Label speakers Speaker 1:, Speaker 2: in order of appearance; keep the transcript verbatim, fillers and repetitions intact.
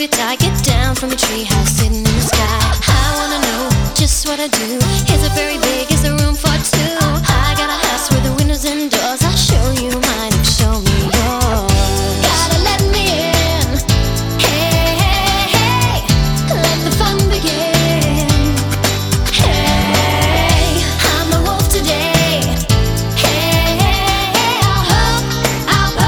Speaker 1: get down from a treehouse sitting in the sky. I wanna know just what I do.